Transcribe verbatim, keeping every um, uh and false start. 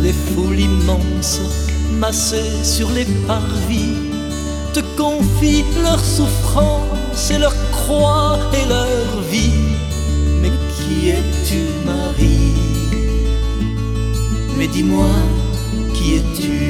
les foules immenses massées sur les parvis te confient leurs souffrances et leurs croix et leur vie. Mais qui es-tu, Marie? Mais dis-moi, qui es-tu?